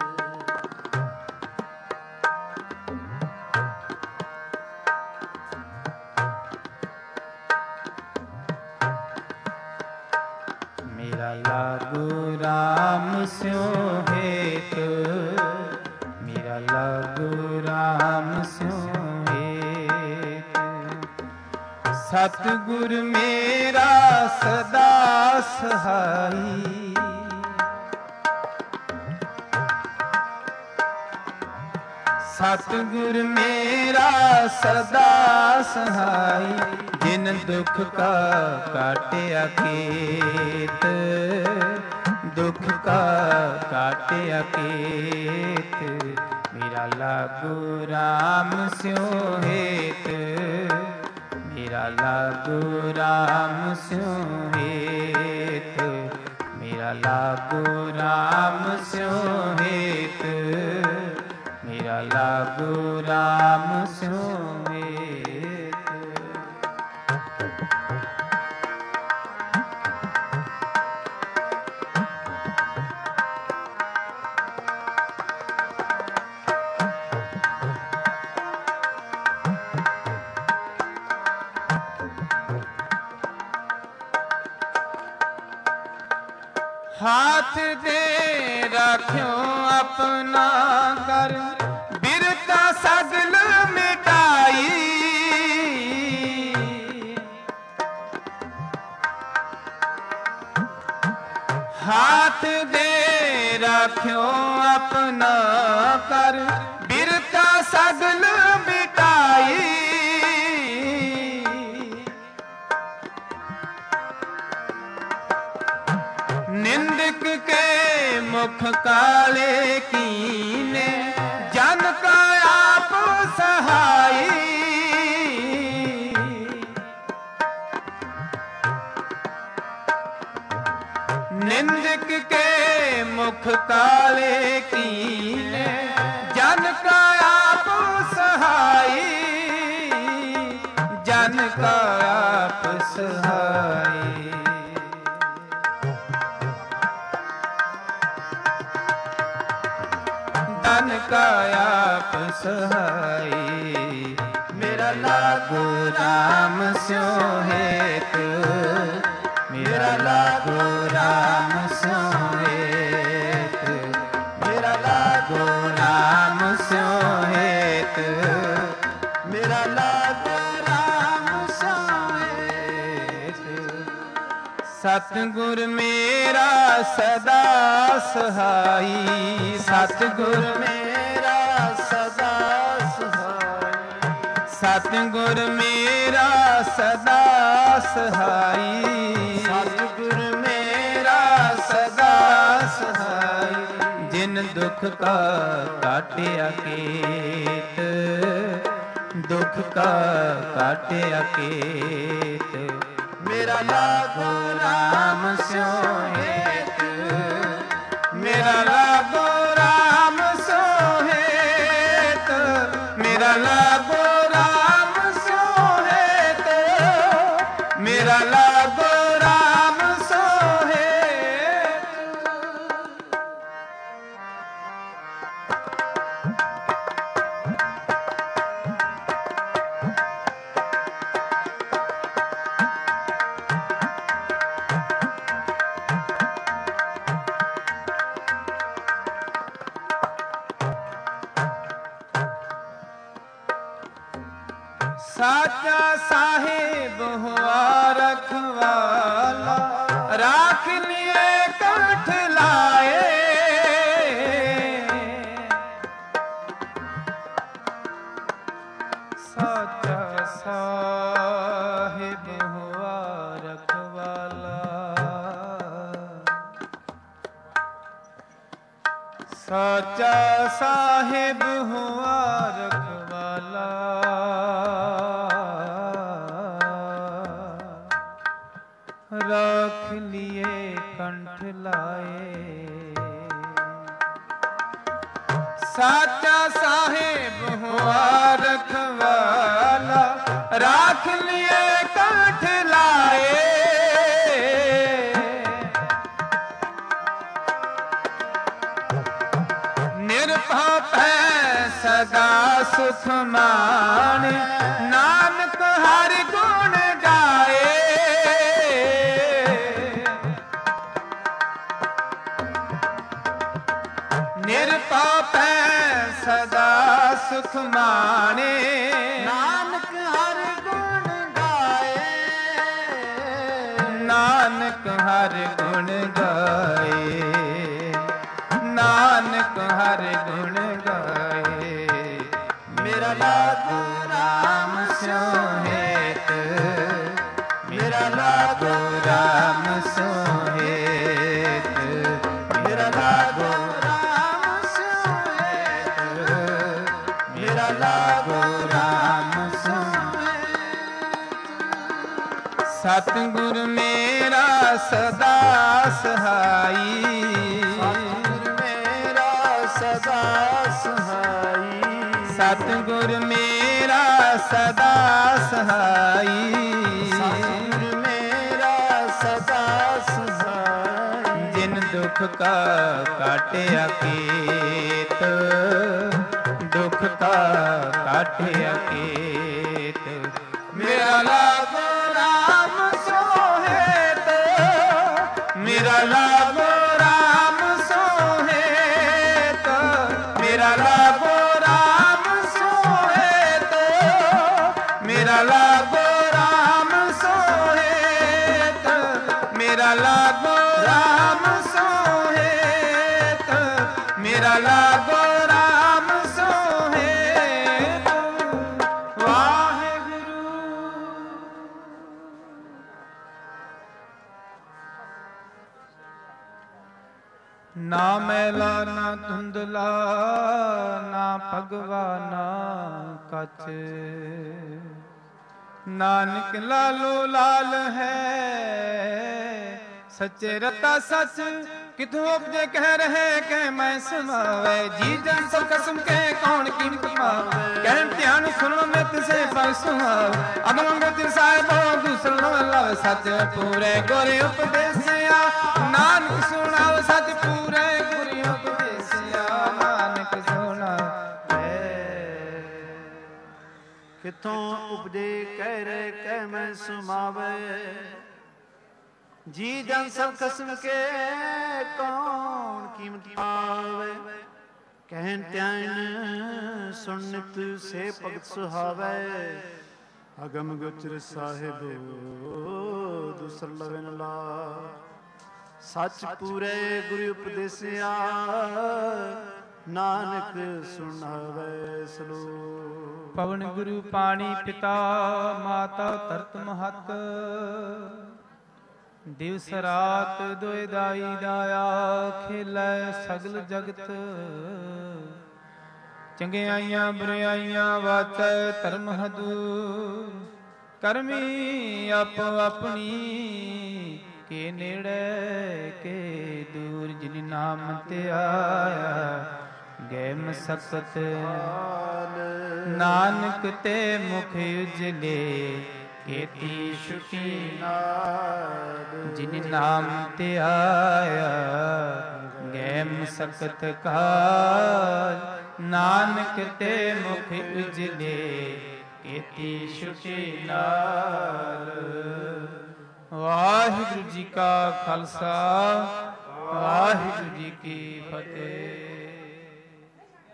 ਮੇਰਾ ਲਾਗੂ ਰਾਮ ਸਿਉ ਹੇਤ, ਮੇਰਾ ਲਾਗੂ ਰਾਮ ਸਿਉ ਹੇਤ। ਸਤਿਗੁਰ ਮੇਰਾ ਸਦਾ ਸਹਾਈ, ਸਤਿਗੁਰ ਮੇਰਾ ਸਦਾ ਸਹਾਈ। ਜਿਨ ਦੁਖ ਕਾ ਕਾਟਿਆ ਖੇਤ, ਦੁਖ ਕਾ ਕਾਟਿਆ ਖੇਤ। ਮੇਰਾ ਲਾਗੂ ਰਾਮ ਸਿਉ ਹੇਤ, ਮੇਰਾ ਲਾਗੂ ਰਾਮ ਸਿਉ ਹੇਤ, ਮੇਰਾ ਲਾਗੂ ਰਾਮ ਸਿਉ ਹੇਤ, ਮੇਰਾ ਲਾਗੂ ਰਾਮ ਸਿਉ ਹੇਤ। हाथ दे राख्यो अपना कर, बिरता सगल मिटाई। हाथ दे राख्यो अपना कर, बिरता सगल मिटाई। निंदक के मुख काले कीने, जन का आप सहाई। निंदक के मुख काले कीने, जन का आप सहाई, जन का आप सहाई। जन का आप सहाई। मेरा लागू राम सिउं हेत, मेरा लागू राम सिउं हेत, मेरा लागू राम सिउं हेत, मेरा लागू राम सिउं हेत। सतगुर मेरा सदा सहाई, सतगुर मेरा सदा सहाई, सतगुर मेरा सदा सहाई, सतगुर मेरा सदा सहाई। जिन दुख का काटिया केत, दुख का काटिया केत। मेरा लागू राम सिउं हेत, मेरा लागू राम सिउं हेत, मेरा लागू राम सिउं हेत, मेरा लागू राम सिउं हेत। साचा साहिब हुआ रखवाला, राख लिए कंठ लाए। साचा साहिब हुआ रखवाला, साचा साहिब हुआ रखवाला। ਲਾਏ। ਸਾਚਾ ਸਾਹਿਬ ਹੁਆ ਰਖਵਾਲਾ, ਰਾਖ ਲਿਏ ਕੰਠ ਲਾਏ। ਨਿਰਭਉ ਭੈ ਸਦਾ ਸੁਖ ਮਾਣ, ਨਾਨਕ ਹਰਿ ਗੁਣ ਗਾਏ। ਨਿਰਭਉ ਭੈ ਸਦਾ ਸੁਖ ਮਾਣੇ, ਨਾਨਕ ਹਰਿ ਗੁਣ ਗਾਏ। ਨਾਨਕ ਹਰਿ ਗੁਣ ਗਾਏ। ਨਾਨਕ ਹਰਿ ਗੁਣ ਗਾਏ। ਮੇਰਾ ਲਾਗੂ ਰਾਮ ਸੋਹਿਤ, ਮੇਰਾ ਲਾਗੋ ਰਾਮ ਸੋਹਿਤ, ਮੇਰਾ ਲਾਗੋ ਰਾਮ ਸੋਹਿਤ, ਮੇਰਾ ਲਾਗੋ ਰਾਮ ਸੋਹਿਤ। ਸਤਿਗੁਰ ਮੇਰਾ ਸਦਾ ਸਹਾਈ, ਸਤਿਗੁਰ ਮੇਰਾ ਸਦਾ ਸਹਾਈ। ਸਤਿਗੁਰ ਮੇਰਾ ਸਦਾ ਸਹਾਈ। ਸਤਿਗੁਰ ਮੇਰਾ ਸਦਾ ਸਹਾਈ। ਜਿਨ ਦੁਖ ਕਾ ਕਾਟਿਆ ਕੇਤ, ਦੁਖ ਕਾ ਕਾਟਿਆ ਕੇਤ। ਮੇਰਾ ਲਾਗੋ ਰਾਮ ਸੋਹਿਤ, ਮੇਰਾ ਲਾਗੋ ਰਾਮ ਸੋਹਿਤ, ਮੇਰਾ ਲਾਗੋ ਰਾਮ ਸੋਹਿਤ, ਮੇਰਾ ਲਾਗੋ ਰਾਮ ਸੋਹਿਤ, ਮੇਰਾ ਲਾਗੋ ਰਾਮ ਸੋਹਿਤ, ਮੇਰਾ ਲਾਗੋ ਰਾਮ ਸੋਹਿਤ। ਵਾਹਿਗੁਰੂ। ਨਾ ਮੈਲਾ ਨਾ ਧੁੰਦਲਾ, ਨਾ ਭਗਵਾ ਨਾ ਕੱਚ। ਨਾਨਕ ਲਾਲੋ ਲਾਲ ਹੈ, ਸੱਚੇ ਰਤਾ ਸੱਚ। ਕਿਥੋਂ ਉਪਜੇ ਕਹਿ ਰਹੇ ਕਿ ਮੈਂ ਸਮਾਵੇ। ਜੀ ਜਨ ਸਭ ਕਸਮ ਕੇ ਕੌਣ ਕੀਮਤ ਪਾਵੇ। ਕਹਿਣ ਧਿਆਨ ਸੁਣੋ ਮੈਂ ਤਿਸੇ ਪਰ ਸੁਹਾਵ। ਅਗਮ ਗੋਚਰ ਸਾਹਿਬੋ ਦੂਸਰੋ ਲਵ ਸੱਚ ਪੂਰੇ ਗੁਰ ਉਪਦੇਸਿਆ। ਨਾਨਕ ਸੁਣਾਵ ਸੱਚ ਪੂਰੇ ਗੁਰ ਉਪਦੇਸਿਆ। ਨਾਨਕ ਸੁਣਾਵੇ। ਕਿਥੋਂ ਉਪਜੇ ਕਹਿ ਰਹੇ ਕਹਿ ਮੈਂ ਸੁਮਾਵੇ। ਜੀ ਜਨ ਸਭ ਕਸਮ ਕੇ ਕੌਣ ਕੀਮਤ ਪਾਵੇ। ਕਹਿਣ ਧਿਆਨ ਸੁਣ ਨਿਤ ਸੇ ਭਗਤ ਸੁਹਾਵੇ। ਅਗਮ ਗੋਚਰ ਸਾਹਿਬ ਦੂਸਰ ਲਵੇ ਨ ਲਾ। ਸੱਚ ਪੂਰੇ ਗੁਰੂ ਉਪਦੇਸਿਆ। ਨਾਨਕ ਸੁਣਾਵੇ ਸਲੋਕ। ਪਵਨ ਗੁਰੂ ਪਾਣੀ ਪਿਤਾ, ਮਾਤਾ ਧਰਤ ਮਹਤ। ਦਿਵਸ ਰਾਤ ਦੁਇ ਦਾਈ ਦਾਇਆ, ਖੇਲੇ ਸਗਲ ਜਗਤ। ਚੰਗਿਆਈਆਂ ਬੁਰਿਆਈਆਂ ਵਾਚੈ ਧਰਮ ਹਦੂਰ। ਕਰਮੀ ਆਪੋ ਆਪਣੀ, ਕੇ ਨੇੜੇ ਕੇ ਦੂਰ। ਜਿਨ ਨਾਮ ਤੇ ਆਇਆ ਗਏ ਮਸਕਤ। ਨਾਨਕ ਤੇ ਮੁਖ ਉਜਲੇ, ਕੀਤੀ ਸ਼ੁਕੀ ਨਾਦ। ਜਿਨ ਨਾਮ ਤੇ ਆਇਆ ਗਏ ਮਸਕਤ ਕਾਜ। ਨਾਨਕ ਤੇ ਮੁਖ ਉਜਲੇ, ਕੀਤੀ ਸ਼ੁਕੀ ਨਾਦ। ਵਾਹਿਗੁਰੂ ਜੀ ਕਾ ਖਾਲਸਾ,